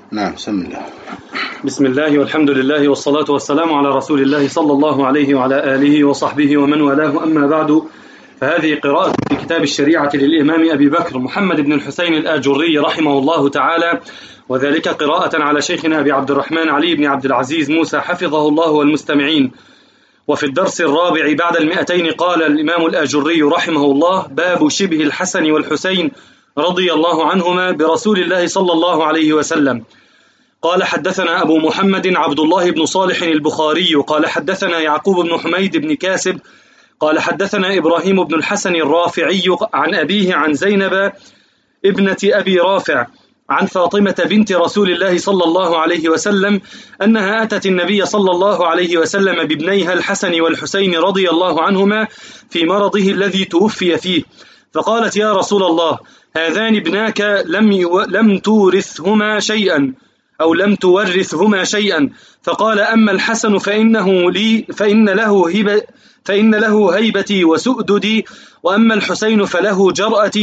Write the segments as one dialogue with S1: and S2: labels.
S1: نعم، بسم الله.
S2: بسم الله والحمد لله والصلاة والسلام على رسول الله صلى الله عليه وعلى آله وصحبه ومن والاه، أما بعد، فهذه قراءة في كتاب الشريعة للإمام أبي بكر محمد بن الحسين الآجري رحمه الله تعالى، وذلك قراءة على شيخنا أبي عبد الرحمن علي بن عبد العزيز موسى حفظه الله والمستمعين. وفي الدرس الرابع بعد 200 قال الإمام الآجري رحمه الله: باب شبه الحسن والحسين رضي الله عنهما برسول الله صلى الله عليه وسلم. قال: حدثنا أبو محمد عبد الله بن صالح البخاري قال: حدثنا يعقوب بن حميد بن كاسب قال: حدثنا إبراهيم بن الحسن الرافعي عن أبيه عن زينب ابنة أبي رافع عن فاطمة بنت رسول الله صلى الله عليه وسلم أنها أتت النبي صلى الله عليه وسلم بابنيها الحسن والحسين رضي الله عنهما في مرضه الذي توفي فيه، فقالت: يا رسول الله، هذان ابناك لم تورثهما شيئا أو لم تورثهما شيئا. فقال: أما الحسن فإن له هيبتي وسؤددي، وأما الحسين فله جرأتي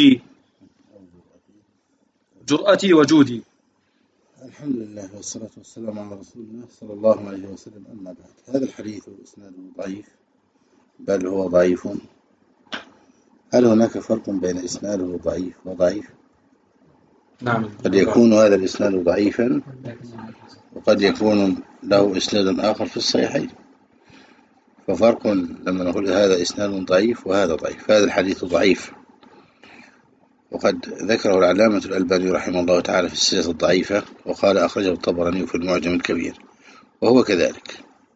S2: وجودي.
S1: الحمد لله والصلاة والسلام على رسول الله صلى الله عليه وسلم. أما بعد، هذا الحديث إسناده ضعيف، بل هو ضعيف. هل هناك فرق بين إسناده ضعيف وضعيف؟
S2: نعم.
S1: قد يكون هذا الإسناد ضعيفا، وقد يكون له إسناد آخر في الصحيحين، ففرق لما نقول هذا إسناد ضعيف وهذا ضعيف. هذا الحديث ضعيف، وقد ذكره العلامة الألباني رحمه الله تعالى في السلسلة الضعيفة، وقال أخرجه الطبراني في المعجم الكبير، وهو كذلك.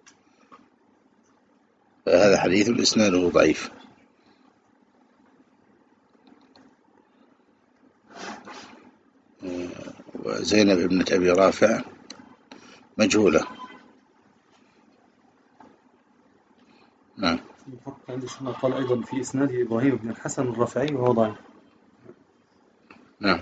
S1: فهذا حديث إسناده ضعيف. وزينب ابنة أبي رافع مجهولة. نعم.
S2: قال أيضا في إسناده إبراهيم بن الحسن الرافعي وهو ضعيف.
S1: نعم.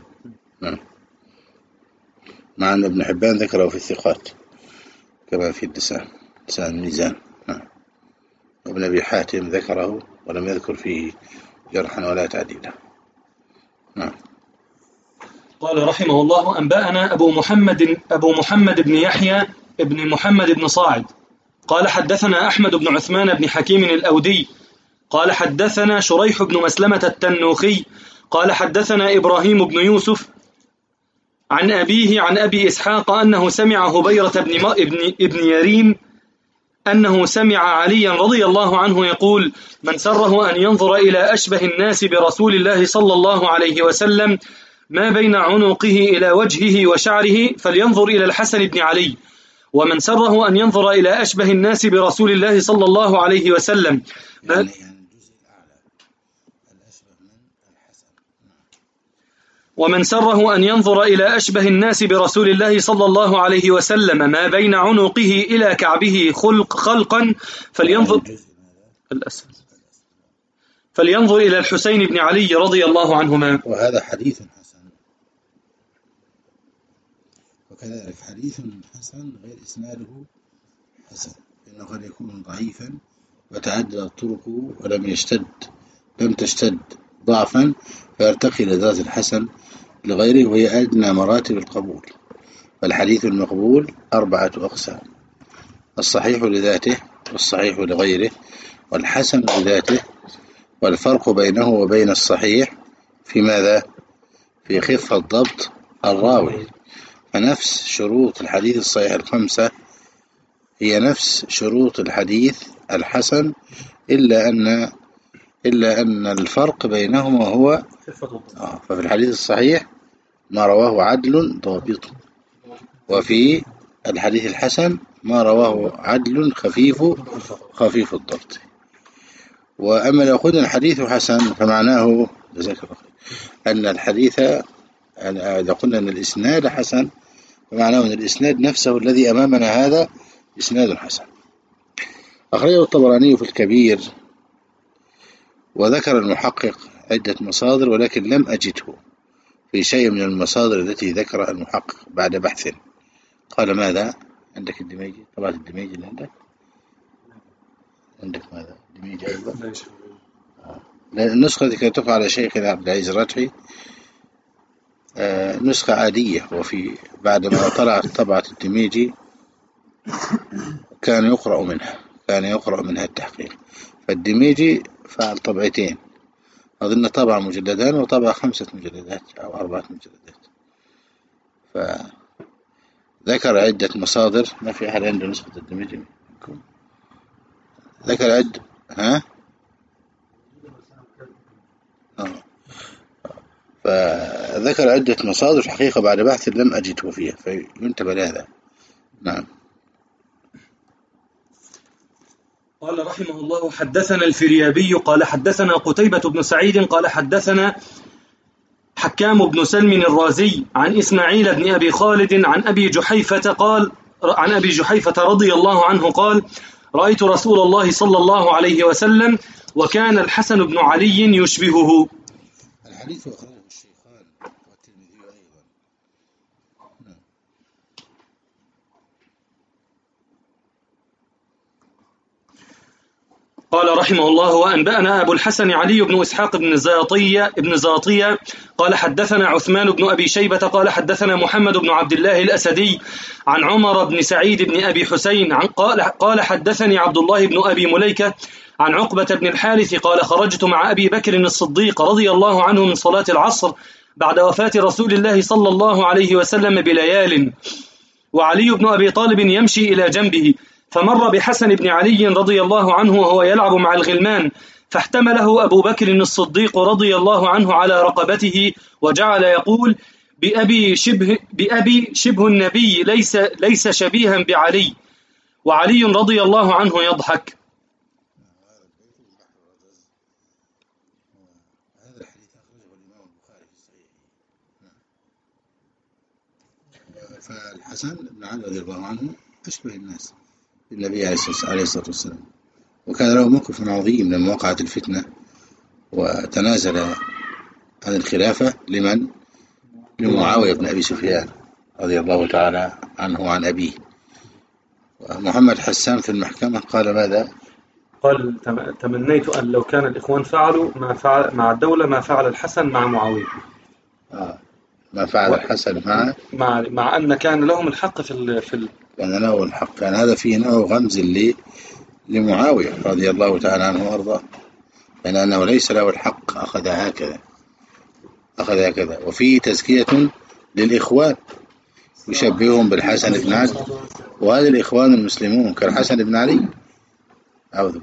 S1: مع أن ابن حبان ذكره في الثقات كما في لسان الميزان. وابن أبي حاتم ذكره ولم يذكر فيه جرحا ولا تعديلا. نعم.
S2: قال رحمه الله: أنبأنا أبو محمد بن يحيى بن محمد بن صاعد قال: حدثنا أحمد بن عثمان بن حكيم الأودي قال: حدثنا شريح بن مسلمة التنوخي قال: حدثنا إبراهيم بن يوسف عن أبيه عن أبي إسحاق أنه سمع هبيرة ابن يريم أنه سمع عليا رضي الله عنه يقول: من سره أن ينظر إلى أشبه الناس برسول الله صلى الله عليه وسلم ما بين عنقه إلى وجهه وشعره فلينظر إلى الحسن بن علي، ومن سره أن ينظر إلى أشبه الناس برسول الله صلى الله عليه وسلم ومن سره أن ينظر إلى أشبه الناس برسول الله صلى الله عليه وسلم ما بين عنقه إلى كعبه خلقا فلينظر إلى الحسين بن علي رضي الله عنهما.
S1: وهذا حديث حسن، وكذلك حديث حسن غير إسناده حسن، إنه قد يكون ضعيفا وتعددت طرقه لم تشتد ضعفا فيرتقي إلى درجة الحسن لغيره، وهي أدنى مراتب القبول. فالحديث المقبول 4 أقسام: الصحيح لذاته، والصحيح لغيره، والحسن لذاته. والفرق بينه وبين الصحيح في ماذا؟ في خفة ضبط الراوي. فنفس شروط الحديث الصحيح 5 هي نفس شروط الحديث الحسن، إلا أن الفرق بينهما هو ففي الحديث الصحيح ما رواه عدل ضابط، وفي الحديث الحسن ما رواه عدل خفيف الضبط. وأما لو قلنا الحديث حسن فمعناه أن الحديث، إذا قلنا أن الإسناد حسن فمعناه أن الإسناد نفسه الذي أمامنا هذا إسناد حسن. أخرجه الطبراني في الكبير، وذكر المحقق عدة مصادر، ولكن لم أجده في شيء من المصادر التي ذكر المحقق بعد بحث. قال: ماذا عندك؟ الدميجي، طبعا الدميجي اللي عندك ماذا؟ الدميجي أيضا. النسخة التي كتبت على شيخنا عبد العزيز الرجحي نسخة عادية، وفي بعدما طلعت طبعة الدميجي كان يقرأ منها التحقيق. فالدميجي فعل طبعتين، أظن طبع مجلدان وطبع 5 مجلدات أو 4 مجلدات. فذكر عدة مصادر. ما في أحد عنده نسخة الدميجي؟ ذكر عدة فذكر عدة مصادر حقيقة بعد بحث لم أجده فيها، فينتبه لهذا. نعم.
S2: قال رحمه الله: حدثنا الفريابي قال حدثنا قتيبة بن سعيد قال حدثنا حكام بن سلم الرازي عن إسماعيل بن أبي خالد عن أبي جحيفة رضي الله عنه قال: رأيت رسول الله صلى الله عليه وسلم وكان الحسن بن علي يشبهه.
S1: الحديث أخرجه الشيخان والترمذي أيضا.
S2: قال رحمه الله: وأنبأنا أبو الحسن علي بن إسحاق بن زاطية قال حدثنا عثمان بن أبي شيبة قال حدثنا محمد بن عبد الله الأسدي عن عمر بن سعيد بن أبي حسين قال حدثني عبد الله بن أبي مليكة عن عقبة بن الحارث قال: خرجت مع أبي بكر الصديق رضي الله عنه من صلاة العصر بعد وفاة رسول الله صلى الله عليه وسلم بليال، وعلي بن أبي طالب يمشي إلى جنبه، فمر بحسن بن علي رضي الله عنه وهو يلعب مع الغلمان، فاحتمله أبو بكر الصديق رضي الله عنه على رقبته وجعل يقول: بأبي شبه النبي ليس شبيها بعلي، وعلي رضي الله عنه يضحك.
S1: هذا الحديث أخرجه الإمام البخاري في صحيحه. فالحسن بن علي رضي الله عنه أشبه الناس بالنبي عليه الصلاة والسلام، وكان له موقف عظيم لما وقعت الفتنة وتنازل عن الخلافة لمعاوية بن أبي سفيان رضي الله تعالى عنه وعن أبيه. ومحمد حسان في المحكمة قال ماذا؟
S2: قال: تمنيت أن لو كان الإخوان فعلوا ما فعل مع الدولة ما فعل الحسن مع معاوية.
S1: ما فعل الحسن
S2: مع أن كان لهم الحق
S1: كان له الحق. كان هذا فيه نوع غمز لمعاوية رضي الله تعالى عنه وأرضاه، لأنه ليس له الحق، أخذ هكذا. وفيه تزكية للإخوان يشبههم بالحسن بن علي، وهذا الإخوان المسلمون كالحسن بن علي. أعوذ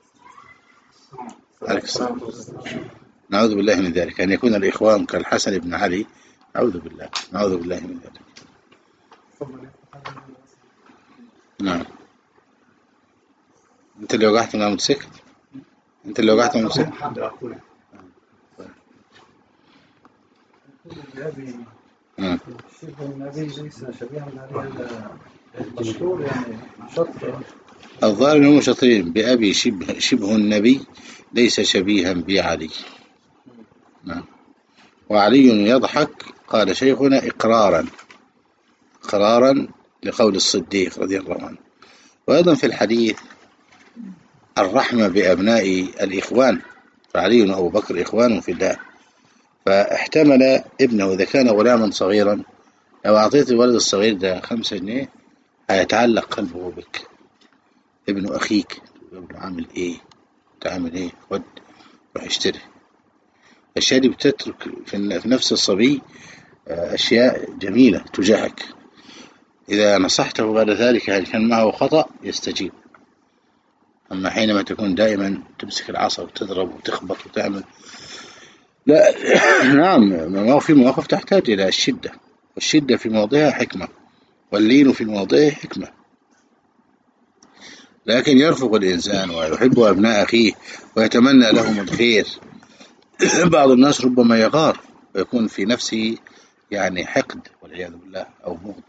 S1: بالله، نعوذ بالله من ذلك، أن يكون الإخوان كالحسن بن علي. نعوذ بالله من ذلك. نعم. أنت اللي وقعت من الموتوسيكل؟ الظاهر أنهم شاطرين. بأبي شبه النبي ليس شبيها بعلي. نعم. وعلي يضحك، قال شيخنا إقرارا لقول الصديق رضي الله عنه. وأيضا في الحديث الرحمة بأبناء الإخوان، فعلي وأبو بكر إخوان في الله، فاحتمل ابنه إذا كان غلاما صغيرا، لو أعطيت الولد الصغير ده 5 جنيه هيتعلق قلبه بك، ابن أخيك، عامل إيه تعمل إيه، خد روح اشتري. الأشياء دي بتترك في نفس الصبي أشياء جميلة تجاهك. إذا نصحته بعد ذلك هل كان معه خطأ يستجيب. أما حينما تكون دائما تمسك العصا وتضرب وتخبط وتعمل، لا. نعم، في مواقف تحتاج إلى الشدة، والشدة في موضعها حكمة، واللين في موضعه حكمة. لكن يرفق الإنسان ويحب أبناء أخيه ويتمنى لهم الخير. بعض الناس ربما يغار ويكون في نفسه يعني حقد والعياذ بالله أو بغض،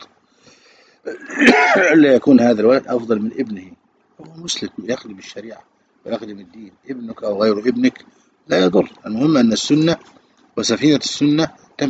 S1: لا يكون هذا الولد أفضل من ابنه، هو مسلم يخدم الشريعة ويخدم الدين. ابنك أو غير ابنك لا يضر، المهم أن السنة وسفينة السنة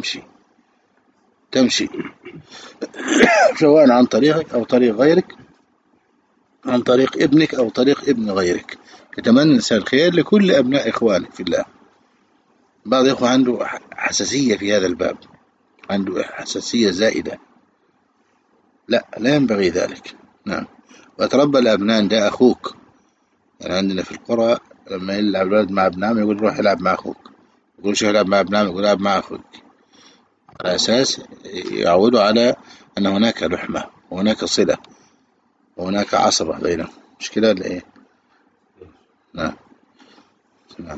S1: تمشي سواء عن طريقك أو طريق غيرك، عن طريق ابنك أو طريق ابن غيرك. يتمنى الإنسان الخير لكل أبناء إخوانه في الله. بعض الإخوة عنده حساسية في هذا الباب، عنده حساسية زائدة، لا ينبغي ذلك. نعم. وتربى الأبناء، ده أخوك. يعني عندنا في القرى لما يلعب الولد مع ابنائه يقول روح العب مع أخوك، يقول شو العب مع ابنائه، يقول العب مع أخوك، على أساس يعودوا على أن هناك رحمة وهناك صلة وهناك عصبة بينهم. مش كده ولا إيه؟ نعم. نعم.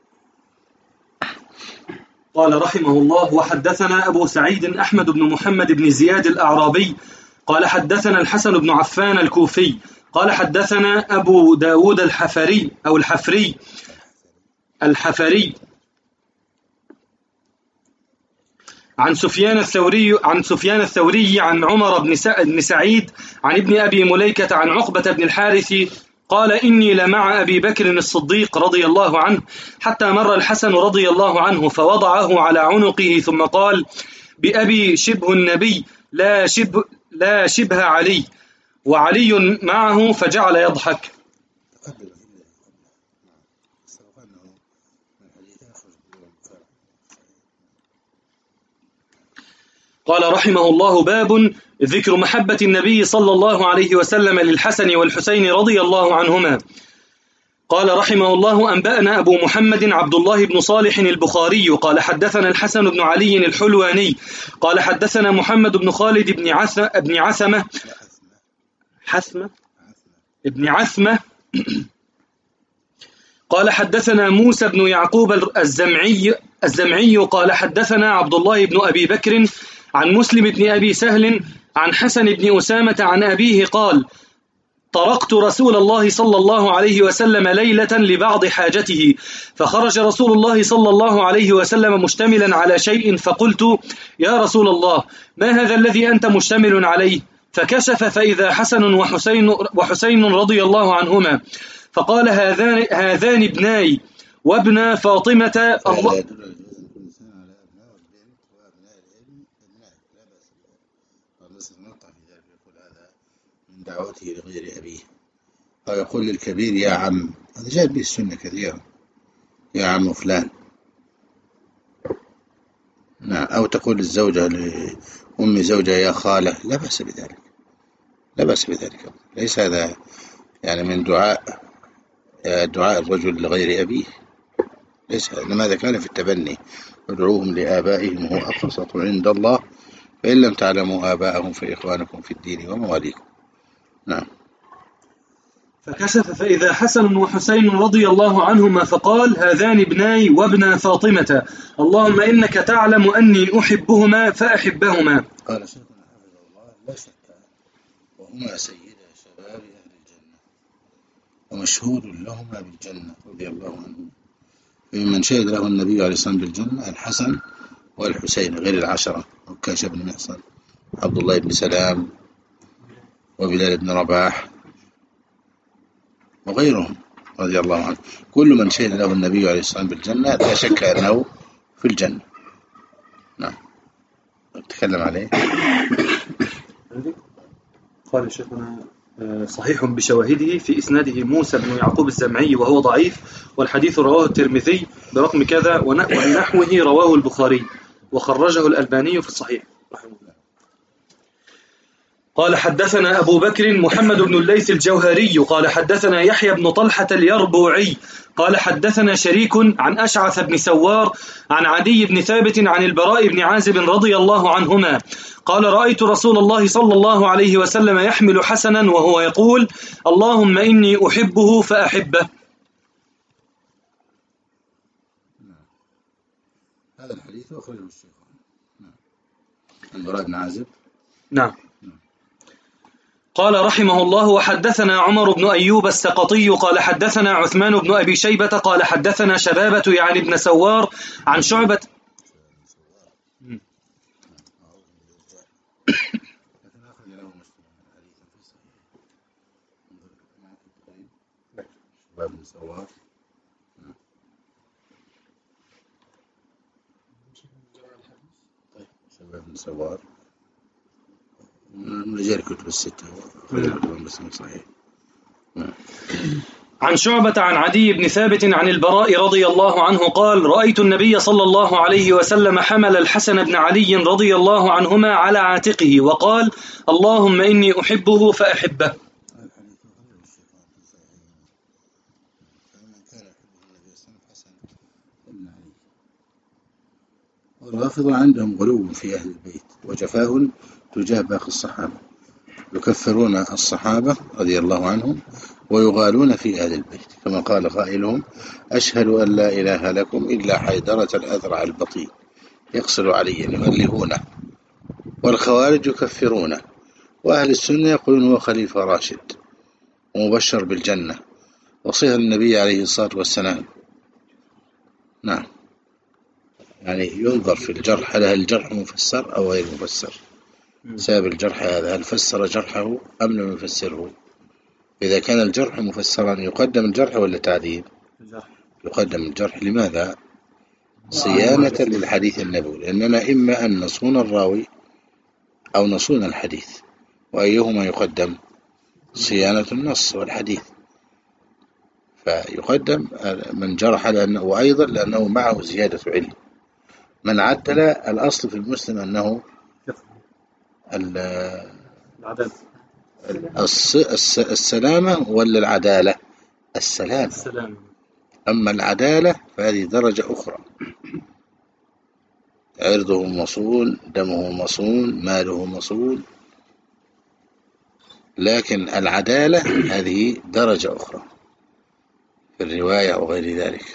S2: قال رحمه الله: وحدثنا أبو سعيد أحمد بن محمد بن زياد الأعرابي قال حدثنا الحسن بن عفان الكوفي قال حدثنا أبو داود الحفري أو الحفري عن سفيان الثوري عن عمر بن سعيد عن ابن أبي مليكة عن عقبة بن الحارث قال: إني لمع أبي بكر الصديق رضي الله عنه حتى مر الحسن رضي الله عنه فوضعه على عنقه ثم قال: بأبي شبه النبي لا شبه علي، وعلي معه فجعل يضحك. قال رحمه الله: باب ذكر محبة النبي صلى الله عليه وسلم للحسن والحسين رضي الله عنهما. قال رحمه الله: أنبأنا أبو محمد عبد الله بن صالح البخاري قال حدثنا الحسن بن علي الحلواني قال حدثنا محمد بن خالد بن عثمة قال حدثنا موسى بن يعقوب الزمعي قال حدثنا عبد الله بن أبي بكر عن مسلم بن أبي سهل عن حسن بن أسامة عن أبيه قال: طرقت رسول الله صلى الله عليه وسلم ليلة لبعض حاجته، فخرج رسول الله صلى الله عليه وسلم مشتملا على شيء، فقلت: يا رسول الله، ما هذا الذي أنت مشتمل عليه؟ فكشف فإذا حسن وحسين رضي الله عنهما، فقال: هذان ابناي وابن فاطمة. الله
S1: من دعوته لغير أبيه، أو يقول للكبير يا عم، هذا جاء به السنة كثيرا، يا عم فلان. نعم. أو تقول الزوجة لأم زوجة يا خالة، لا بأس بذلك، لا بأس بذلك. ليس هذا يعني من دعاء الرجل لغير أبيه، ليس. لماذا كان في التبني: ادعوهم لآبائهم هو أقسط عند الله فإن لم تعلموا آباءهم فإخوانكم في الدين ومواليكم. نعم.
S2: فكشف فإذا حسن وحسين رضي الله عنهما، فقال: هذان ابناي وابن فاطمة، اللهم إنك تعلم أني أحبهما فأحبهما.
S1: قال شيخنا حفظه الله: لا شك وهما سيدا شباب أهل الجنة ومشهود لهما بالجنة رضي الله عنهم، ممن شهد له النبي عليه الصلاة والسلام بالجنة الحسن والحسين غير العشرة: عكاشة بن محصن، عبد الله بن سلام، وبلال بن رباح، وغيرهم رضي الله عنه. كل من شهد له النبي عليه الصلاة والسلام بالجنة لا شك أنه في الجنة. نعم. نتكلم عليه.
S2: قال شيخنا: صحيح بشواهده، في إسناده موسى بن يعقوب الزمعي وهو ضعيف، والحديث رواه الترمذي برقم كذا ونحوه رواه البخاري وخرجه الألباني في الصحيح رحمه الله. قال حدثنا أبو بكر محمد بن الليث الجوهري قال حدثنا يحيى بن طلحة اليربوعي قال حدثنا شريك عن أشعث بن سوار عن عدي بن ثابت عن البراء بن عازب رضي الله عنهما قال: رأيت رسول الله صلى الله عليه وسلم يحمل حسنا وهو يقول: اللهم إني أحبه فأحبه.
S1: هذا الحديث أخرجه الشيخ البراء بن عازب.
S2: نعم. قال رحمه الله: وحدثنا عمر بن أيوب السقطي قال حدثنا عثمان بن أبي شيبة قال حدثنا شبابة يعني ابن سوار عن شعبة.
S1: شباب بن سوار من رجال الكتب الستة، خرج له مسلم صحيح.
S2: عن شعبة عن عدي بن ثابت عن البراء رضي الله عنه قال: رأيت النبي صلى الله عليه وسلم حمل الحسن بن علي رضي الله عنهما على عاتقه وقال: اللهم إني أحبه فأحبه.
S1: والرافضة عندهم غلو في أهل البيت وجفاه تجاه باقي الصحابة، يكفرون الصحابة رضي الله عنهم ويغالون في أهل البيت، كما قال قائلهم: أشهد أن لا إله لكم إلا حيدرة الأذرع البطيء يقصر عليا يؤلهونه. والخوارج يكفرونه، وأهل السنة يقولون هو خليفة راشد ومبشر بالجنة وصهر النبي عليه الصلاة والسلام. نعم، يعني ينظر في الجرح، هل الجرح مفسر أو غير مفسر؟ سبب الجرح هذا هل فسر جرحه أم لم يفسره؟ إذا كان الجرح مفسرا يقدم الجرح ولا تعديل؟ يقدم الجرح. لماذا؟ صيانة للحديث النبوي، لأننا إما أن نصون الراوي أو نصون الحديث، وأيهما يقدم؟ صيانة النص والحديث، فيقدم من جرح لأنه، وأيضا لأنه معه زيادة علم. من عدل الأصل في المسلم أنه السلامة ولا العدالة؟ السلامة. أما العدالة فهذه درجة أخرى، عرضه مصون، دمه مصون، ماله مصون، لكن العدالة هذه درجة أخرى في الرواية وغير ذلك.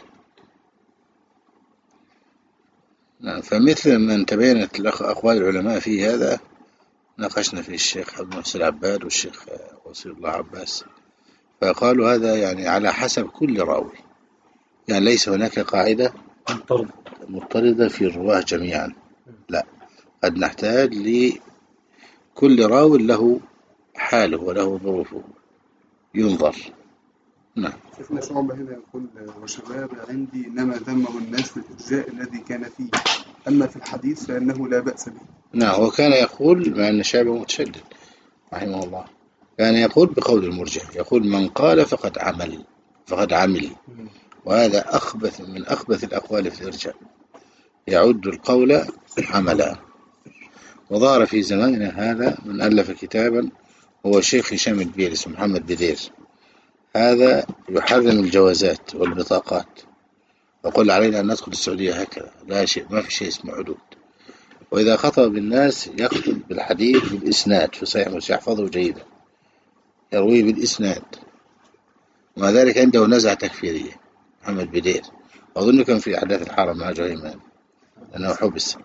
S1: فمثل من تبينت أقوال العلماء في هذا ناقشنا فيه الشيخ عبد المحسن العباد والشيخ وصي الله عباس، فقالوا هذا يعني على حسب كل راوي، يعني ليس هناك قاعدة مضطردة في الرواة جميعا، لا، قد نحتاج لكل راوي له حاله وله ظروفه ينظر. نعم.
S3: شيخنا شعبة هنا يقول: وشباب عندي إنما ذمه الناس في الإرجاء الذي كان فيه، أما في الحديث فإنه لا بأس به.
S1: نعم، وكان يقول، مع أن شعبه متشدد رحمه الله، كان يقول بقول المرجع، يقول: من قال فقد عمل، وهذا أخبث من أخبث الأقوال في الإرجاء، يعد القول عملا. وظهر في زماننا هذا من ألف كتابا هو الشيخ هشام البيلي اسمه محمد بدير، هذا يحرم الجوازات والبطاقات، وقل علينا أن ندخل السعودية هكذا، لا شيء، ما في شيء اسمه عدود. وإذا خطب بالناس يخطب بالحديث بالإسناد في صحيح مسلم، يحفظه جيدا، يرويه بالإسناد، ومع ذلك عنده نزعة تكفيرية محمد بدير، أظن كان في أحداث الحرم مع جهيمان لأنه حبس،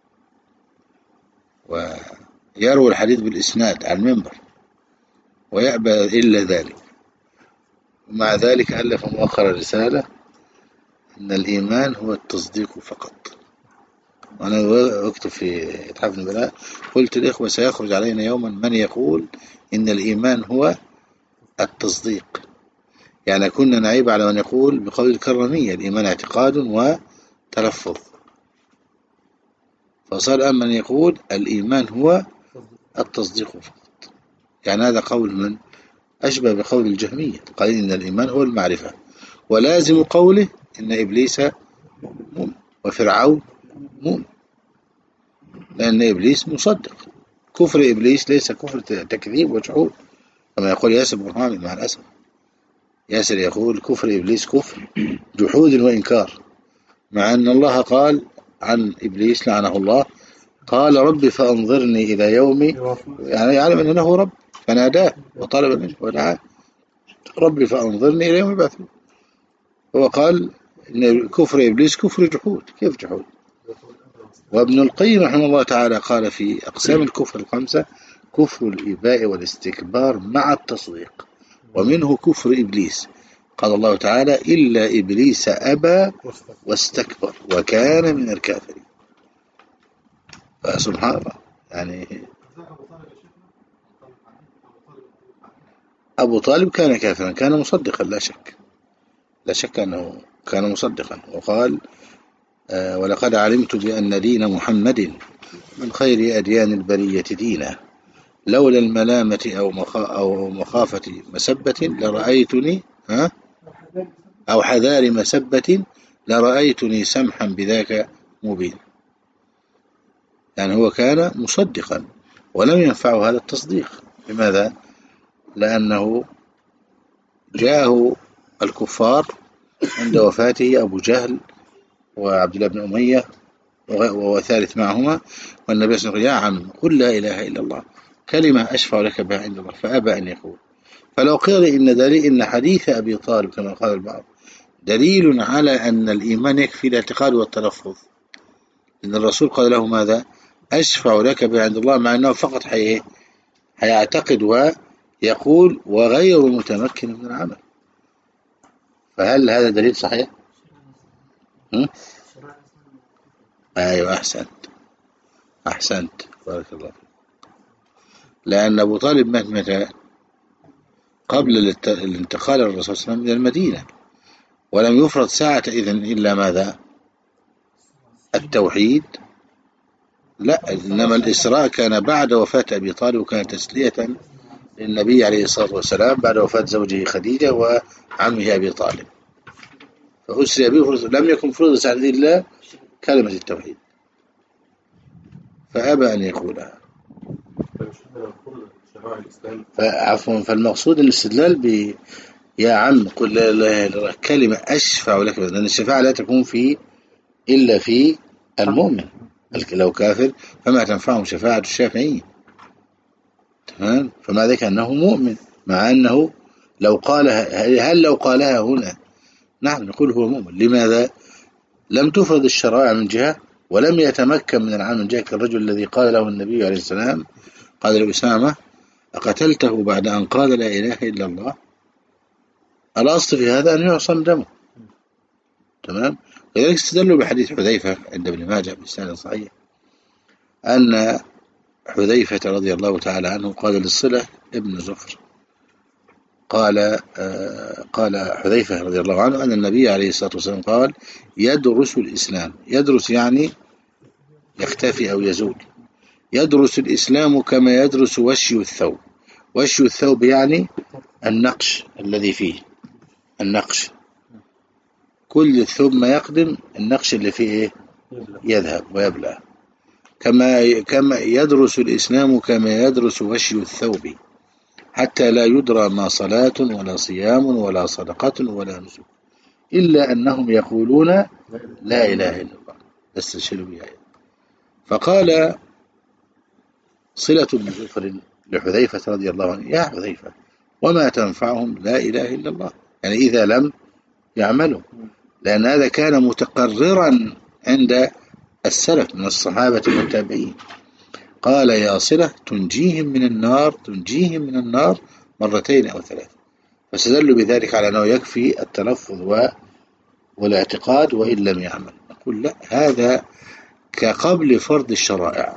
S1: ويروي الحديث بالإسناد على المنبر ويأبى إلا ذلك. ومع ذلك ألف مؤخر رسالة أن الإيمان هو التصديق فقط. وأنا أكتب في إتحاف النبلاء قلت الإخوة: سيخرج علينا يوما من يقول إن الإيمان هو التصديق، يعني كنا نعيب على من يقول بقول الكرمية الإيمان اعتقاد وتلفظ، فصار من يقول الإيمان هو التصديق فقط، يعني هذا قول من أشبه بقول الجهمية، قال إن الإيمان هو المعرفة، ولازم قوله إن إبليس مؤمن وفرعون مؤمن، لأن إبليس مصدق. كفر إبليس ليس كفر تكذيب وجحود كما يقول ياسر بن حامد، مع الأسف ياسر يقول كفر إبليس كفر جحود وإنكار، مع أن الله قال عن إبليس لعنه الله: قال ربي فأنظرني إلى يومي، يعني يعلم أنه رب، فناداه وطلب منه ودعاه: ربي فأنظرني إلى يوم يبعثون. هو قال إن كفر إبليس كفر جحود. كيف جحود؟ وابن القيم رحمه الله تعالى قال في أقسام الكفر الخمسة: كفر الإباء والاستكبار مع التصديق، ومنه كفر إبليس. قال الله تعالى: إلا إبليس أبى واستكبر وكان من الكافرين. فسبحان الله، يعني أبو طالب كان كافرا، كان مصدقا، لا شك أنه كان مصدقا، وقال: ولقد علمت بأن دين محمد من خير أديان البرية دينا، لولا الملامة أو مخافة مسبة لرأيتني أو حذار مسبة لرأيتني سمحا بذاك مبين. يعني هو كان مصدقا ولم ينفعه هذا التصديق. لماذا؟ لأنه جاءه الكفار عند وفاته أبو جهل وعبد الله بن أمية وثالث معهما، والنبي صلى الله عليه وسلم يا عم قل لا إله إلا الله كلمة أشفع لك بها عند الله، فأبى أن يقول. فلو قيل إن حديث أبي طالب كما قال البعض دليل على أن الإيمان يكفي الاعتقاد والتلفظ، إن الرسول قال له ماذا؟ أشفع لك بها عند الله، مع أنه فقط حيعتقد ويقول وغير متمكن من العمل. فهل هذا دليل صحيح؟ أيوة، أحسنت بارك الله فيك. لأن أبو طالب مات متى؟ قبل الانتقال الرسول صلى الله عليه وسلم من المدينة، ولم يفرض ساعة إذن إلا ماذا؟ التوحيد. لا، إنما الإسراء كان بعد وفاة أبي طالب، وكان تسلية للنبي عليه الصلاة والسلام بعد وفاة زوجه خديجة وعمه أبي طالب، فأسري به لم يكن فرض ساعة إلا كلمة التوحيد، فأبى أن يقولها. عفوا، فالمقصود الاستدلال يا عم قل لا إله إلا الله كلمة أشفع لك، لأن الشفاعة لا تكون إلا في المؤمن. لو كافر فما تنفعهم شفاعة الشافعين. تمام؟ فما ذاك أنه مؤمن، مع أنه لو قالها، هل لو قالها هنا نعم نقول هو مؤمن. لماذا؟ لم تفرض الشرائع من جهة، ولم يتمكن من العمل من جهة. الرجل الذي قال له النبي عليه السلام، قال له أسامة أقتلته بعد أن قال لا إله إلا الله؟ الأصل في هذا أن يعصم دمه. تمام؟ لذلك استدلوا بحديث حذيفة عند ابن ماجه بإسناد صحيح، أن حذيفة رضي الله تعالى عنه قال للصلة ابن زفر، قال حذيفة رضي الله عنه أن النبي عليه الصلاة والسلام قال يدرس الإسلام، يدرس يعني يختفي أو يزول، يدرس الإسلام كما يدرس وشي الثوب. وشي الثوب يعني النقش الذي فيه، النقش كل الثوب ما يقدم النقش اللي فيه يذهب ويبلى. كما يدرس الإسلام كما يدرس وشي الثوب، حتى لا يدرى ما صلاة ولا صيام ولا صدقة ولا نسك إلا أنهم يقولون لا إله إلا الله استشهدوا بها. فقال صلة بن زفر لحذيفة رضي الله عنه يا حذيفة وما تنفعهم لا إله إلا الله، يعني إذا لم يعملوا، لأن هذا كان متقررا عند السلف من الصحابة والتابعين. قال يا صلة تنجيهم من النار مرتين أو ثلاث. فاستدلوا بذلك على أنه يكفي التلفظ والاعتقاد وإن لم يعمل. نقول لا، هذا كقبل فرض الشرائع،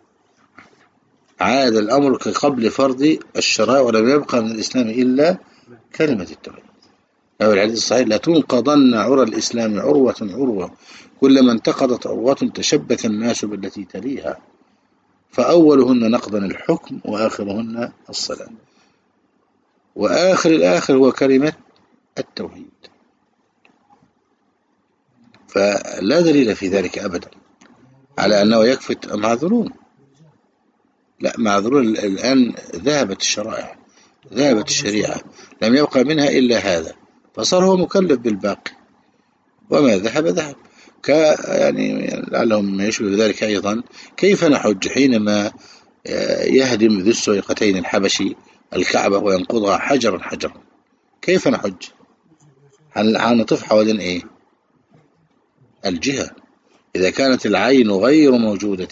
S1: عاد الأمر كقبل فرض الشرائع، ولم يبقى من الإسلام إلا كلمة التوحيد. أو الحديث الصحيح لا تنقضن عرى الإسلام عروة عروة كلما انتقضت عروة تشبث الناس بالتي تليها، فأولهن نقضا الحكم وآخرهن الصلاة، وآخر الآخر هو كلمة التوحيد. فلا دليل في ذلك أبدا على أنه يكفي. معذورون، لا معذورون، الآن ذهبت الشرائع، ذهبت الشريعة، لم يبقى منها إلا هذا، فصار هو مكلف بالباقي، وما ذهب يعني لعلهم ما يشبه ذلك أيضا. كيف نحج حينما يهدم ذو السويقتين الحبشي الكعبة وينقضها حجرا حجرا؟ كيف نحج؟ نطف حوالين إيه؟ الجهة. إذا كانت العين غير موجودة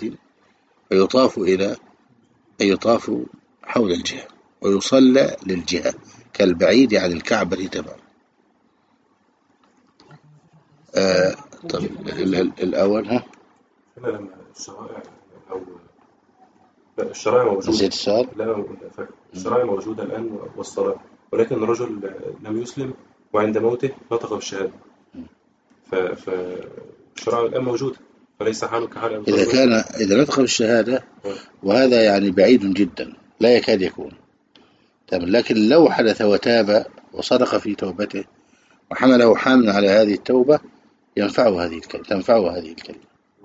S1: يطاف حول الجهة ويصلى للجهة كالبعيد عن الكعبة تماما. طب الأول
S4: لما الشرائع أو الشرائع موجودة،
S1: نسيت السؤال؟
S4: لا الشرائع موجودة الآن والصلاة، ولكن الرجل لم يسلم وعند موته نطق بالشهادة، فالشرائع الآن موجودة، فليس حاله كحال
S1: إذا نطق بالشهادة، وهذا يعني بعيد جدا لا يكاد يكون. لكن لو حدث وتاب وصدق في توبته وحمله حامل على هذه التوبة تنفعه هذه الكلمة.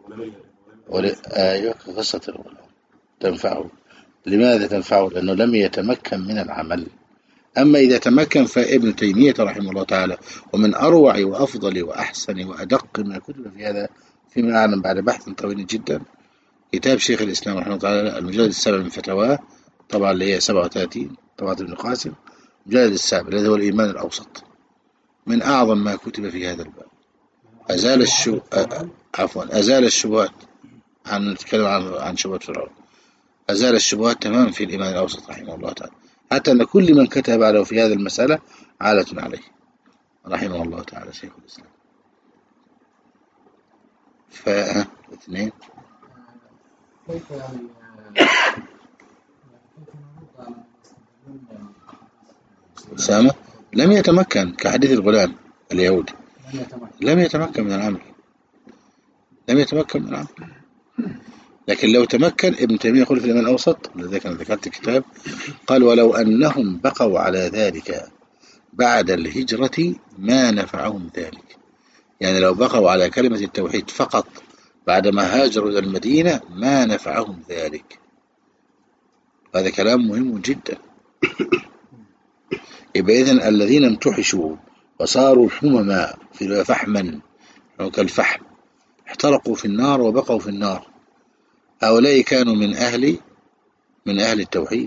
S1: أيوة قصة الغلام تنفعه. لماذا تنفعه؟ لأنه لم يتمكن من العمل. أما إذا تمكن فابن تيمية رحمه الله تعالى ومن أروع وأفضل وأحسن وأدق ما كتب في هذا فيما أعلم بعد بحث طويل جدا كتاب شيخ الإسلام رحمه الله تعالى المجلد السابع من فتاواه، طبعا اللي هي 37 طبعا ابن قاسم، المجلد السابع الذي هو الإيمان الأوسط، من أعظم ما كتب في هذا الباب. أزال الشبهات عن نتكلم عن شبهات فرعون، أزال الشبهات تماما في الإيمان الأوسط رحمه الله تعالى، حتى أن كل من كتب له في هذه المسألة عالة عليه رحمه الله تعالى شيخ الإسلام. اثنين
S5: كيف يعني
S1: أسامة لم يتمكن كحديث الغلام اليهودي، لم يتمكن من العمل، لكن لو تمكن ابن تيمية يقول في الإيمان الأوسط الذي أنا ذكرت الكتاب قال ولو أنهم بقوا على ذلك بعد الهجرة ما نفعهم ذلك، يعني لو بقوا على كلمة التوحيد فقط بعدما هاجروا إلى المدينة ما نفعهم ذلك. هذا كلام مهم جدا. يبقى إذن الذين امتحشوا وصاروا حمما في فحما كالفحم احترقوا في النار وبقوا في النار، هؤلاء كانوا من أهل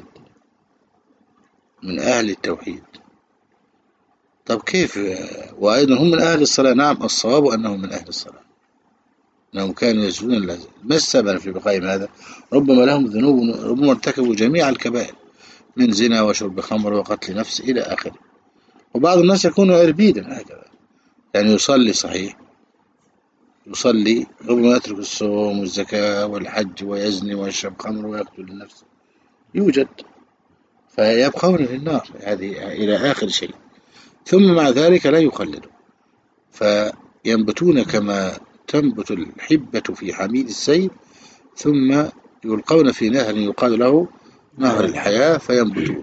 S1: التوحيد. طب كيف؟ وأيضا هم من أهل الصلاة. نعم الصواب أنهم من أهل الصلاة، أنهم كانوا يسجدون لله. ما السبب في بقائهم هذا؟ ربما لهم ذنوب، ربما ارتكبوا جميع الكبائر من زنا وشرب خمر وقتل نفس إلى آخره. وبعض الناس يكونوا عربيدا هكذا، يعني يصلي صحيح، يصلي ربما يترك الصوم والزكاة والحج ويزني ويشرب خمر ويقتل النفس، يوجد، فيبقون في النار هذه إلى آخر شيء. ثم مع ذلك لا يقلدوا، فينبتون كما تنبت الحبة في حميد السيل، ثم يلقون في نهر يقال له نهر الحياة فينبتون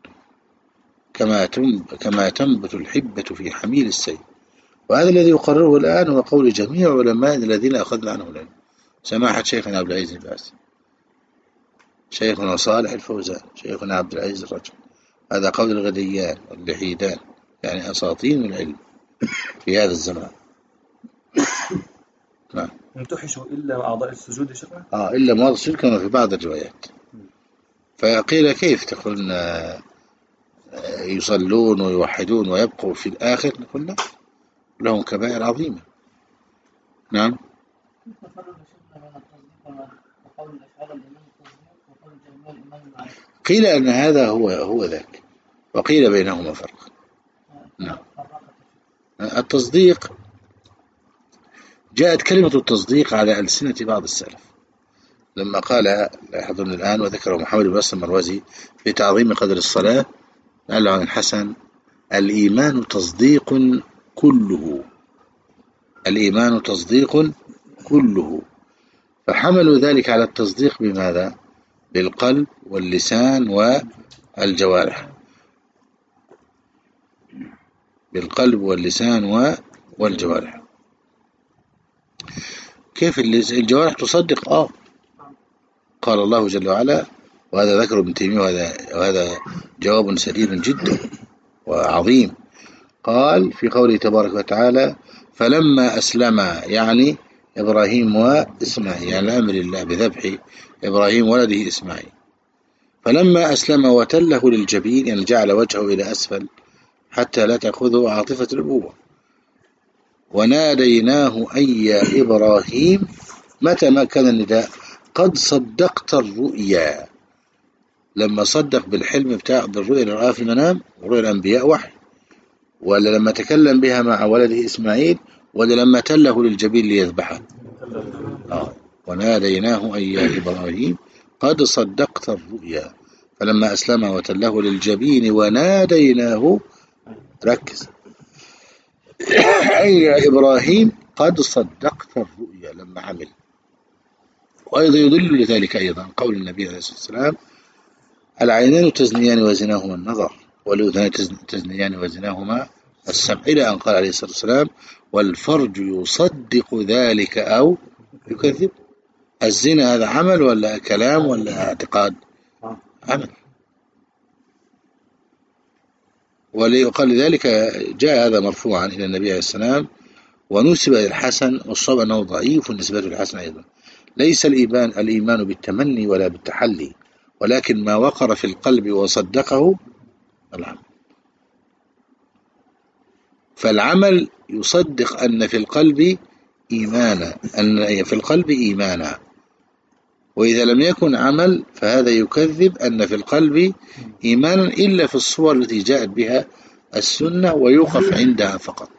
S1: كما تنبت الحبة في حميل السيل. وهذا الذي يقرره الآن هو قول جميع علماء الذين أخذنا عنه العلم، سماحة شيخنا عبد العزيز الباس، شيخنا صالح الفوزان، شيخنا عبد العزيز الرجل، هذا قول الغديان واللحيدان، يعني أساطين العلم في هذا الزمان. نعم.
S2: امتحشوا إلا أعضاء السجود شرعا؟
S1: إلا مواضع السجود كما في بعض الروايات. فقيل كيف تقولون يصلون ويوحدون ويبقوا في الآخر؟ نقول لا، لهم كبائر عظيمة. نعم. قيل أن هذا هو ذاك، وقيل بينهما فرق. نعم. التصديق، جاءت كلمة التصديق على ألسنة بعض السلف لما قال، لا يحضرني الآن، وذكره محمد بن نصر المروزي في تعظيم قدر الصلاة، قال عن الحسن: الإيمان تصديق كله، الإيمان تصديق كله. فحملوا ذلك على التصديق بماذا؟ بالقلب واللسان والجوارح، بالقلب واللسان والجوارح. كيف الجوارح تصدق؟ قال الله جل وعلا، وهذا ذكر ابن تيمية، وهذا جواب سديد جدا وعظيم. قال في قوله تبارك وتعالى: فلما أسلم، يعني إبراهيم وإسماعيل، يعني الأمر الله بذبح إبراهيم ولده إسماعيل. فلما أسلم وتله للجبين، يعني جعل وجهه إلى أسفل حتى لا تأخذه عاطفة الأبوة. وناديناه أي يا إبراهيم. متى ما كان النداء؟ قد صدقت الرؤيا، لما صدق بالحلم بتاع بالرؤيا اللي رآها في المنام، ورؤيا الأنبياء وحي، ولا لما تكلم بها مع ولده إسماعيل، ولا لما تله للجبين ليذبحه. وناديناه أي يا إبراهيم قد صدقت الرؤيا. فلما أسلم وتله للجبين وناديناه، ركز، أي يا إبراهيم قد صدقت الرؤيا لما عمل. وأيضا يدل لذلك أيضا قول النبي عليه الصلاة والسلام: العينان تزنيان وزناهما النظر، والأذنان تزنيان وزناهما السمع، إلى أن قال عليه الصلاة والسلام: والفرج يصدق ذلك أو يكذب. الزنا هذا عمل ولا كلام ولا اعتقاد؟ عمل. وقال ذلك جاء هذا مرفوعا إلى النبي عليه السلام ونسب إلى الحسن، والصواب أنه ضعيف النسبة للحسن أيضا. ليس الإيمان بالتمني ولا بالتحلي، ولكن ما وقر في القلب وصدقه العمل. فالعمل يصدق أن في القلب إيمانا، وإذا لم يكن عمل فهذا يكذب أن في القلب إيمانا إلا في الصور التي جاءت بها السنة ويوقف عندها فقط.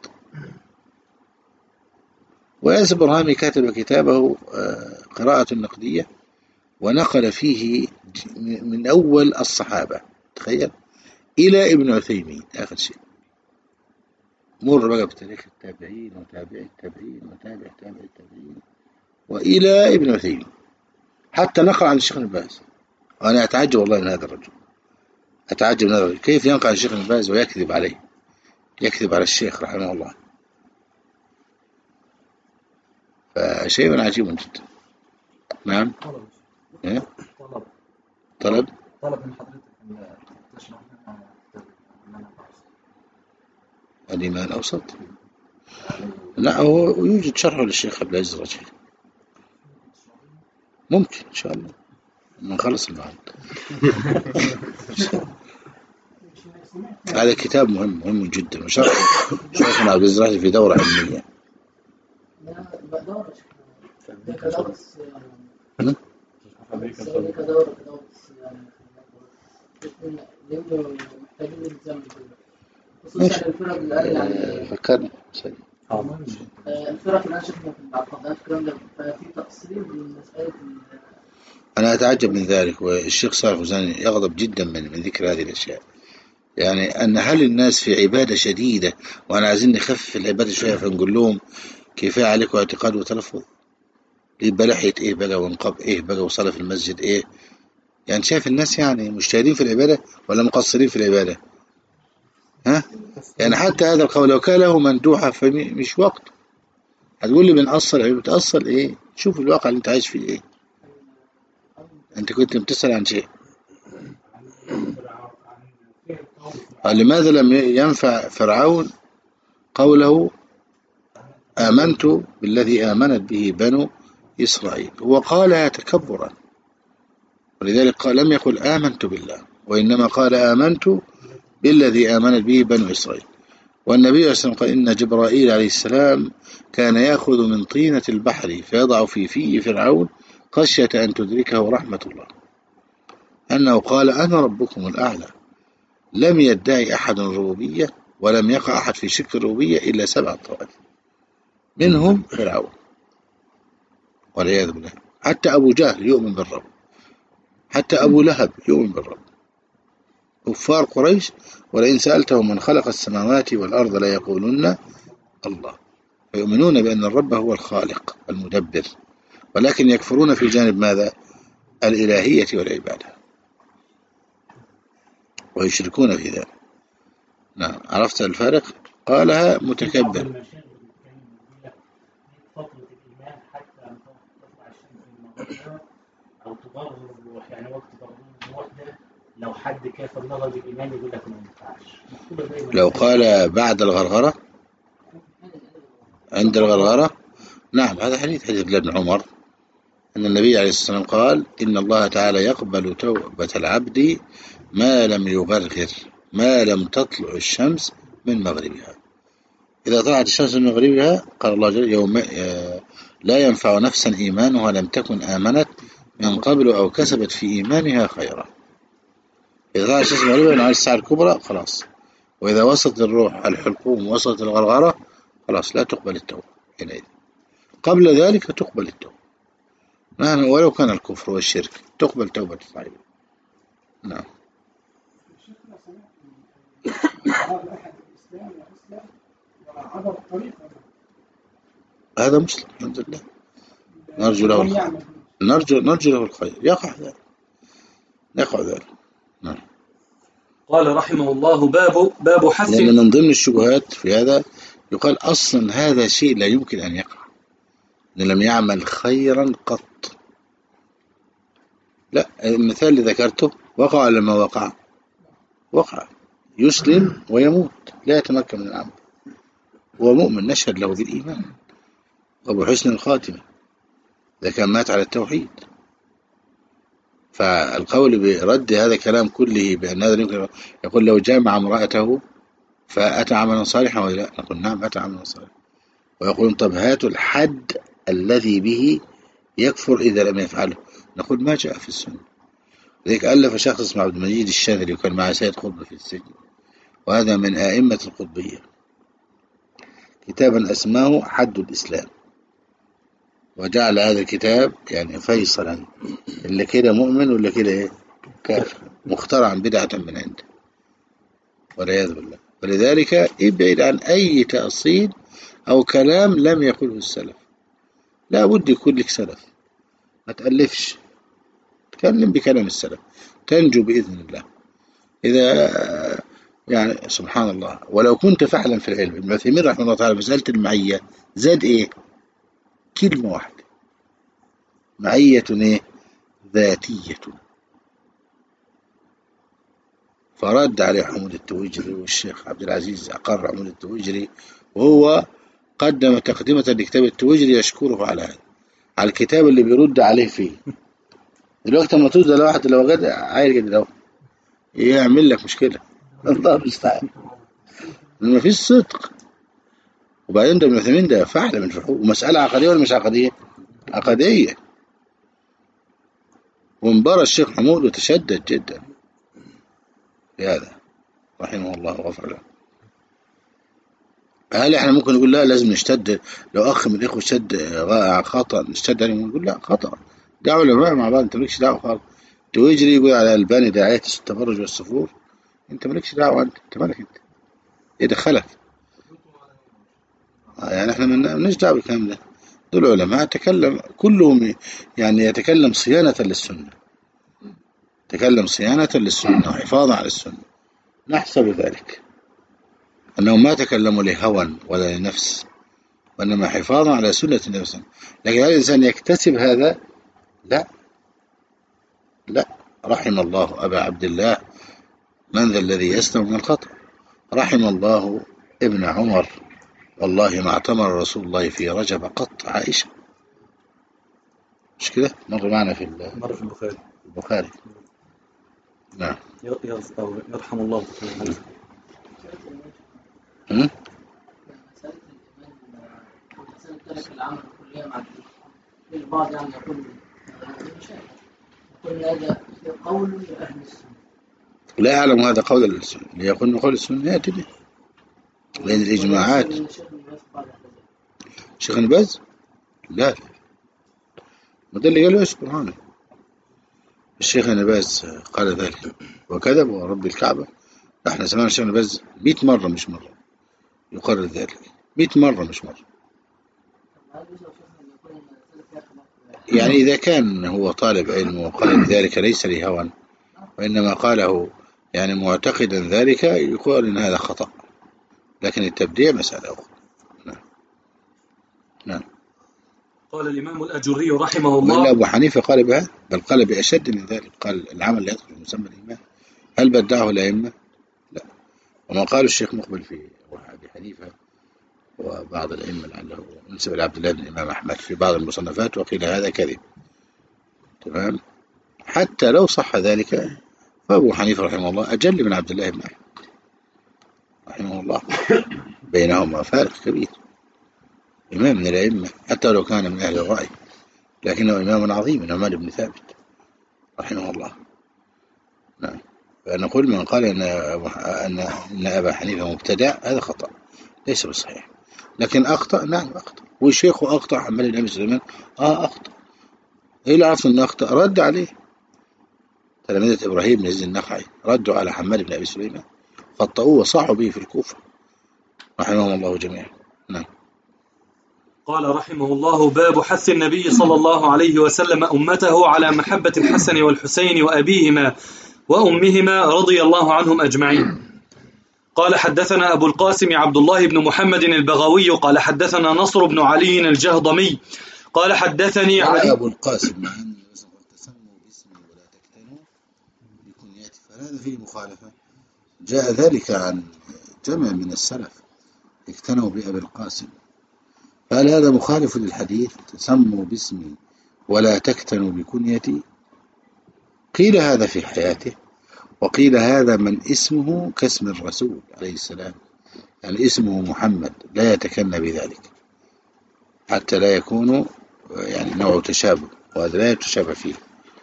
S1: وياسر برهامي كتب كتابه قراءة النقدية ونقل فيه من أول الصحابة، تخيل، إلى ابن عثيمين آخر شيء. مر بقى بتاريخ التابعين وتابع التابعين وتابع التابعين وإلى ابن عثيمين، حتى نقل عن الشيخ ابن باز. وأنا أتعجب والله من هذا الرجل، أتعجب من هذا الرجل كيف ينقل عن الشيخ ابن باز ويكذب عليه، يكذب على الشيخ رحمه الله. فشيء عجيب جدا. نعم. طلب
S5: من حضرتك أن تشرح لنا
S1: الإيمان الأوسط. لا، هو يوجد شرح للشيخ عبد العزيز الرجحي، ممكن إن شاء الله نخلص المعهد. هذا كتاب مهم جدا، وشرح شيخنا عبد العزيز الرجحي في دورة علمية. فكرني
S5: الفرق اللي شفنا في المعتقدات الكلام ده في تقصير من مسألة.
S1: أنا أتعجب من ذلك، والشيخ صالح الفوزاني يغضب جدا من ذكر هذه الأشياء. يعني أن هل الناس في عبادة شديدة وأنا عايزين نخفف العبادة شوية، فنقول لهم كفاية عليكم اعتقاد وتلفظ، يبقى لحية إيه بقى ونقاب إيه بقى وصلاة في المسجد إيه؟ يعني شايف الناس يعني مجتهدين في العبادة ولا مقصرين في العبادة؟ ها؟ يعني حتى هذا القول لو كان له مندوحة فمش وقت. هتقول لي بنقصر، بتقصر إيه؟ شوف الواقع اللي أنت عايش فيه إيه. أنت كنت بتسأل عن شيء. لماذا لم ينفع فرعون قوله آمنت بالذي آمنت به بنو إسرائيل؟ هو قالها تكبرا، ولذلك قال لم يقل آمنت بالله، وإنما قال آمنت بالذي آمنت به بنو إسرائيل. والنبي صلى الله عليه وسلم قال إن جبرائيل عليه السلام كان يأخذ من طينة البحر فيضع في فرعون خشية أن تدركه رحمة الله، أنه قال أنا ربكم الأعلى. لم يدعي أحد الربوبية ولم يقع أحد في شرك الربوبية إلا 7 طوائف، منهم فرعون والعياذ بالله. حتى أبو جهل يؤمن بالرب، حتى أبو لهب يؤمن بالرب. كفار قريش ولئن سألتهم من خلق السماوات والأرض لا يقولون الله، فيؤمنون بأن الرب هو الخالق المدبر، ولكن يكفرون في جانب ماذا؟ الإلهية والعبادة، ويشركون في ذلك. نعم، عرفت الفارق؟ قالها متكبر.
S6: أو تغرر الروح، يعني وقت تغرر الروح ده لو حد كافر نظر بالإيمان يقول لك ما ينفعش.
S1: لو قال بعد الغرغرة، عند الغرغرة، نعم، هذا حديث ابن عمر أن النبي عليه الصلاة والسلام قال إن الله تعالى يقبل توبة العبد ما لم يغرغر، ما لم تطلع الشمس من مغربها. إذا طلعت الشمس من مغربها قال الله جل يوم لا ينفع نفسا إيمانها لم تكن آمنت من قبل أو كسبت في إيمانها خيرا. إذا طلعت الشمس من مغربها على الساعة الكبرى خلاص، وإذا وصلت الروح الحلقوم وصلت الغرغرة خلاص لا تقبل التوبة حينئذ. قبل ذلك تقبل التوبة، ولو كان الكفر والشرك تقبل توبة صاحبه. نعم. هذا مسلم الحمد لله، نرجو له الخير، نرجو له الخير، يقع ذلك. نعم.
S2: قال رحمه الله باب حث.
S1: لأن من ضمن الشبهات في هذا يقال أصلا هذا شيء لا يمكن أن يقع، إن لم يعمل خيرا قط. لا، المثال اللي ذكرته وقع لما وقع يسلم ويموت لا يتمكن من العمل، هو مؤمن نشهد له بالإيمان وبحسن الخاتمة إذا كان مات على التوحيد. فالقول برد هذا الكلام كله بأن هذا يمكن، يقول لو جامع امرأته فأتى عملا صالحا ولا لا؟ نقول نعم أتى عملا صالحا. ويقولون طب هاتوا الحد الذي به يكفر إذا لم يفعله، نقول ما جاء في السنة. لذلك ألف شخص اسمه عبد المجيد الشاذلي وكان مع سيد قطب في السجن، وهذا من آئمة القطبية، كتابا أسماه حد الإسلام، وجعل هذا الكتاب يعني فيصلا اللي كده مؤمن واللي كده ايه كافر، مخترعا بدعة من عنده والعياذ بالله. ولذلك ابعد عن أي تأصيل أو كلام لم يقله السلف، لا بد يكون لك سلف، ما تألفش، تكلم بكلام السلف تنجو بإذن الله. إذا يعني سبحان الله، ولو كنت فعلا في العلم. ابن عثيمين رحمه الله تعالى مسألة المعية زاد ايه؟ كلمة واحدة، معية ايه؟ ذاتية. فرد عليه حمود التويجري، والشيخ عبد العزيز أقر حمود التويجري، وهو قدم تقدمة لكتاب التويجري يشكره على هذا، على الكتاب اللي بيرد عليه فيه. دلوقتي لما ترد على واحد لو جد عايل كده لو يعمل لك مشكلة، الله المستعان، ما فيش صدق. وبعدين ده ابن عثيمين ده فعل من فحول، ومسألة عقدية ولا مش عقدية؟ عقدية. وانبرى الشيخ حمود وتشدد جدا في هذا رحمه الله وغفر له. هل احنا ممكن نقول لا لازم نشتد؟ لو اخ من الاخوه شد خطأ نشتد عليه ونقول لا خطأ، ده علماء مع بعض، انت مالكش دعوه خالص. تويجري يقول على الباني داعية التبرج والسفور، انت مالكش دعوه، انت مالك، انت ايه دخلك؟ يعني احنا مالناش دعوه بالكلام ده. دول علماء تكلم كلهم يعني يتكلم صيانة للسنة، تكلم صيانة للسنة وحفاظا على السنة، نحسب ذلك أنهم ما تكلموا لهوى ولا لنفس، وإنما حفاظا على سنة النفس. لكن هل الإنسان يكتسب هذا؟ لا لا. رحم الله أبا عبد الله، من ذا الذي يسلم من الخطأ؟ رحم الله ابن عمر، والله ما اعتمر رسول الله في رجب قط عائشة. مش كده؟ مر معنا في البخاري. نعم.
S2: يرحم الله.
S5: البعض يعني يقول هذا قول لأهل السنة،
S1: لا أعلم هذا قول السنة، ليكون قول السنة يأتي به، لأن الإجماعات. شيخ ابن باز لا، ما ده اللي قاله سبحانه. الشيخ ابن باز قال ذلك وكذب ورب الكعبة. احنا سمعنا الشيخ ابن باز 100 مرة مش مرة يقرر ذلك، 100 مرة مش مرة. يعني إذا كان هو طالب علم وقال ذلك ليس لهوى وإنما قاله يعني معتقدا ذلك، يقول إن هذا خطأ، لكن التبديع مسألة أخرى. نعم.
S2: قال الإمام الأجري رحمه الله.
S1: وإلا أبو حنيفة قال بها، بل قال بأشد من ذلك، قال العمل لا يدخل في مسمى الإيمان. هل بدعه الأئمة؟ لا. وما قال الشيخ مقبل في أبي حنيفة وبعض الأئمة لعله نسب إلى عبد الله بن الإمام أحمد في بعض المصنفات، وقيل هذا كذب. تمام. حتى لو صح ذلك فأبو حنيفة رحمه الله أجل من عبد الله بن أحمد رحمه الله، بينهما فارق كبير. إمام من الأئمة حتى لو كان من أهل الرأي، لكنه إمام عظيم، نعمان بن ثابت رحمه الله. نعم. فنقول من قال أن أبا حنيفة مبتدع هذا خطأ ليس بالصحيح، لكن أخطأ. نعم أخطأ، وشيخه أخطأ حمال بن سليمان أخطأ. إيه اللي عرف أنه أخطأ؟ رد عليه تلاميذة إبراهيم بن عز النخعي، ردوا على حمال بن أبي سليمان، خطأوه وصاحوا به في الكوفة رحمهم الله جميعا. نعم.
S2: قال رحمه الله باب حث النبي صلى الله عليه وسلم أمته على محبة الحسن والحسين وأبيهما وأمهما رضي الله عنهم أجمعين. قال حدثنا أبو القاسم عبد الله بن محمد البغوي قال حدثنا نصر بن علي الجهضمي قال حدثني علي.
S1: أبو القاسم مع أن تسموا باسمه ولا تكتنوا بكنيته، فهذا فيه مخالفة. جاء ذلك عن جمع من السلف اكتنوا بأبي القاسم، فهل هذا مخالف للحديث تسموا باسمي ولا تكتنوا بكنيتي؟ قيل هذا في حياته، وقيل هذا من اسمه كاسم الرسول عليه السلام، يعني اسمه محمد لا يتكنى بذلك حتى لا يكون يعني نوع تشابه، وهذا لا يتشابه فيه.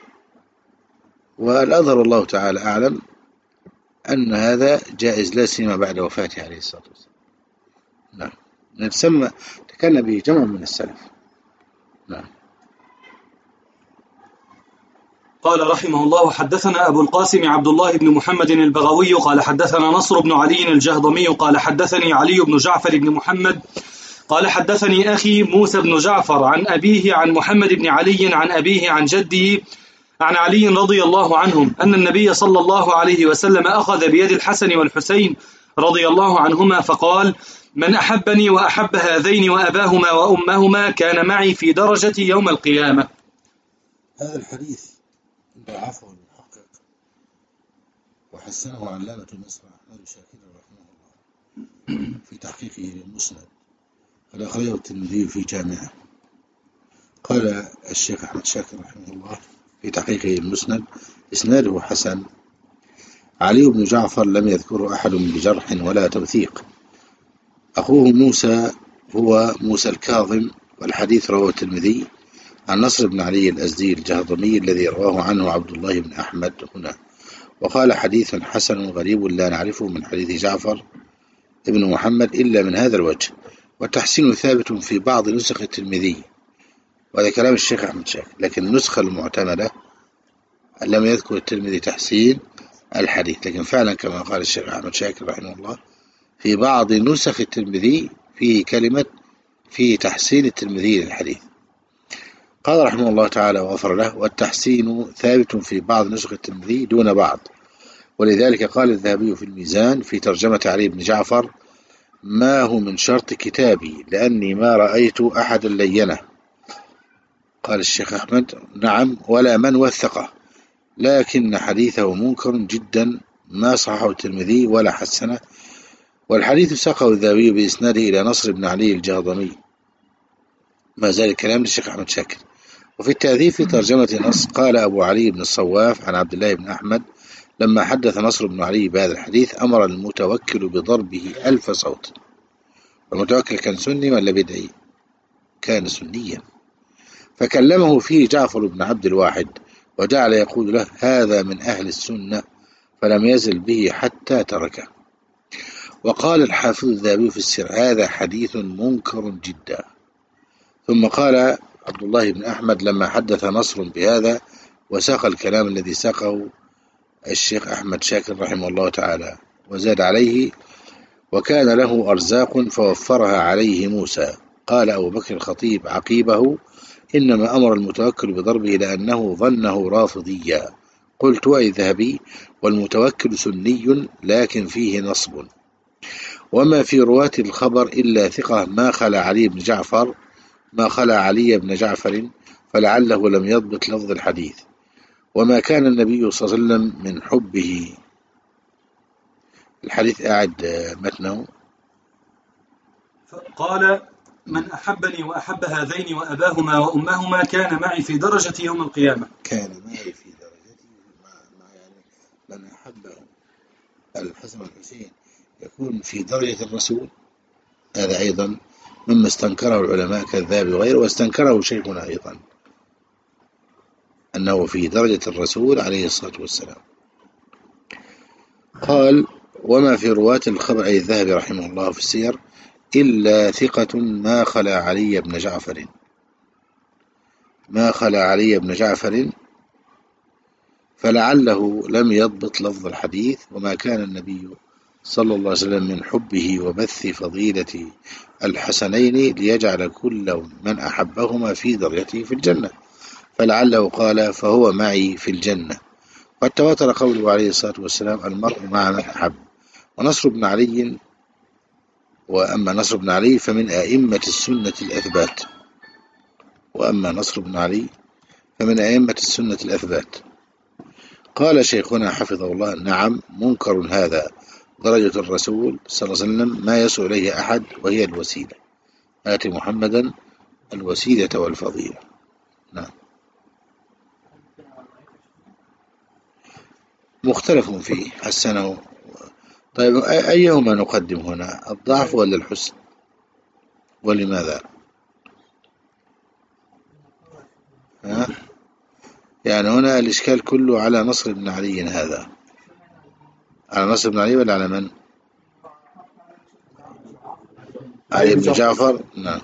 S1: والأظهر الله تعالى أعلم أن هذا جائز لا سيما بعد وفاته عليه الصلاة والسلام. نعم، نتسمى تكنى به جمع من السلف. نعم.
S2: قال رحمه الله حدثنا أبو القاسم عبد الله بن محمد البغوي قال حدثنا نصر بن علي الجهضمي قال حدثني علي بن جعفر بن محمد قال حدثني أخي موسى بن جعفر عن أبيه عن محمد بن علي عن أبيه عن جده عن علي رضي الله عنهم أن النبي صلى الله عليه وسلم أخذ بيد الحسن والحسين رضي الله عنهما فقال: من أحبني وأحب هذين وأباهما وأمهما كان معي في درجة يوم القيامة.
S1: هذا الحديث ضعفه المحقق وحسنه علامة مصر أحمد شاكر رحمه الله في تحقيقه للمسند، قد أخرجه الترمذي في جامعه. قال الشيخ أحمد شاكر رحمه الله في تحقيقه للمسند: إسناده حسن. علي بن جعفر لم يذكره أحد بجرح ولا توثيق. أخوه موسى هو موسى الكاظم، والحديث رواه الترمذي عن نصر بن علي الأزدي الجهضمي الذي رواه عنه عبد الله بن أحمد هنا، وقال: حديث حسن غريب لا نعرفه من حديث جعفر ابن محمد إلا من هذا الوجه، والتحسين ثابت في بعض نسخ الترمذي، وهذا كلام الشيخ أحمد شاكر. لكن النسخة المعتمدة لم يذكر الترمذي تحسين الحديث، لكن فعلا كما قال الشيخ أحمد شاكر رحمه الله في بعض نسخ الترمذي فيه كلمة في تحسين الترمذي للحديث. قال رحمه الله تعالى وغفر له: والتحسين ثابت في بعض نسخ الترمذي دون بعض، ولذلك قال الذهبي في الميزان في ترجمة علي بن جعفر: ما هو من شرط كتابي لأني ما رأيت أحدا لينه. قال الشيخ أحمد: نعم، ولا من وثقه، لكن حديثه منكر جدا، ما صححه الترمذي ولا حسنه، والحديث ساقه الذهبي بإسناده إلى نصر بن علي الجهضمي. ما زال الكلام للشيخ أحمد شاكر. وفي التهذيب في ترجمة نص قال أبو علي بن الصواف عن عبد الله بن أحمد لما حدث نصر بن علي بهذا الحديث أمر المتوكل بضربه 1000 صوت. والمتوكل كان سني ولا بدعي؟ كان سنيا، فكلمه فيه جعفر بن عبد الواحد وجعل يقول له: هذا من أهل السنة، فلم يزل به حتى تركه. وقال الحافظ الذهبي في السير: هذا حديث منكر جدا. ثم قال عبد الله بن أحمد لما حدث نصر بهذا وساق الكلام الذي ساقه الشيخ أحمد شاكر رحمه الله تعالى، وزاد عليه: وكان له أرزاق فوفرها عليه موسى. قال أبو بكر الخطيب عقيبه: إنما أمر المتوكل بضربه لأنه ظنه رافضيا. قلت: وأي الذهبي؟ والمتوكل سني لكن فيه نصب، وما في رواة الخبر إلا ثقة ما خلا علي بن جعفر، فلعله لم يضبط لفظ الحديث. وما كان النبي صلى الله عليه وسلم من حبه، الحديث أعد متنه.
S2: قال: من أحبني وأحب هذين وأباهما وأمهما كان معي في درجة يوم القيامة.
S1: كان معي في درجتي يعني من أحبه الحسن والحسين يكون في درجة الرسول. هذا أيضا مما استنكره العلماء كالذهبي وغيره، واستنكره شيخنا أيضا، أنه في درجة الرسول عليه الصلاة والسلام. قال: وما في رواة الخبر، أي الذهبي رحمه الله في السير، إلا ثقة ما خلا علي بن جعفر، فلعله لم يضبط لفظ الحديث. وما كان النبي صلى الله عليه وسلم من حبه وبث فضيلة الحسنين ليجعل كل من أحبهما في درجته في الجنة، فلعله قال: فهو معي في الجنة. قد تواتر قوله عليه الصلاة والسلام: المرء مع من أحب. ونصر بن علي، وأما نصر بن علي فمن أئمة السنة الأثبات، وأما نصر بن علي فمن أئمة السنة الأثبات. قال شيخنا حفظه الله: نعم، منكر هذا درجة الرسول صلى الله عليه وسلم ما يصل إليه أحد، وهي الوسيلة. آت محمدا الوسيلة والفضيلة. نعم، مختلف فيه حسنه. طيب أيهما نقدم هنا، الضعف ولا الحسن، ولماذا؟ يعني هنا الإشكال كله على نصر بن علي، هذا على نصر بن علي ولا على من؟ علي بن جعفر. نعم،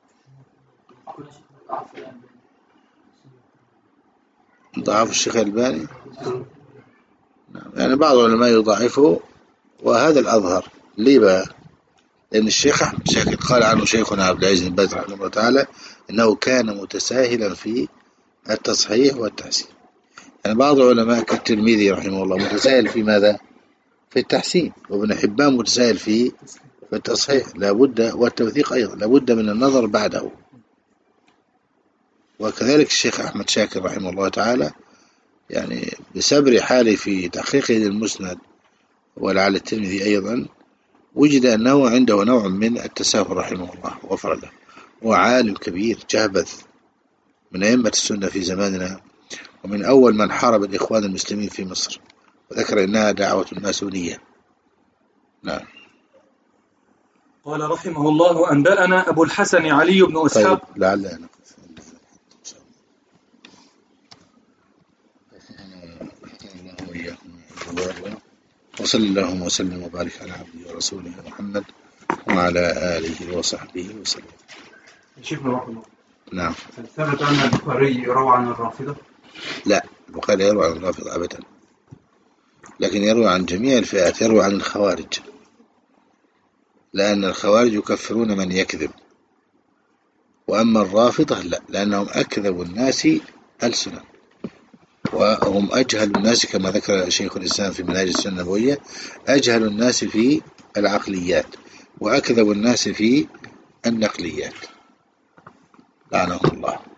S1: ضعف الشيخ الألباني. نعم، يعني بعض العلماء يضعفه، وهذا الأظهر. ليه بقى؟ لأن الشيخ أحمد شاكر قال عنه شيخنا عبد العزيز بن باز رحمه الله تعالى إنه كان متساهلا في التصحيح والتحسين. يعني بعض العلماء كالترمذي رحمه الله متساهل في ماذا؟ في التحسين، وابن حبان متساهل في التصحيح لابد، والتوثيق أيضا لابد من النظر بعده. وكذلك الشيخ أحمد شاكر رحمه الله تعالى يعني بسبر حاله في تحقيقه للمسند ولعل الترمذي أيضا وجد أنه عنده نوع من التساهل رحمه الله وغفر له. وعالم كبير جهبذ من أئمة السنة في زماننا، ومن أول من حارب الإخوان المسلمين في مصر، وذكر إنها دعوة ماسونية. نعم.
S2: قال رحمه الله: أنبأنا أبو الحسن علي بن إسحاق.
S1: طيب لعل وصلى اللهم وسلم وبارك على عبده ورسوله محمد وعلى آله وصحبه وسلم.
S7: شيخنا رحمه الله.
S1: نعم.
S7: ثبت أن البخاري يروى عن الرافضة؟
S1: لا، البخاري يروى عن الرافضة أبدا، لكن يروى عن جميع الفئات، يروى عن الخوارج، لأن الخوارج يكفرون من يكذب، وأما الرافضة لا، لأنهم أكذب الناس ألسنا، وهم أجهل الناس كما ذكر شيخ الإسلام في منهاج السنة النبوية، أجهل الناس في العقليات وأكذب الناس في النقليات، لعنهم الله.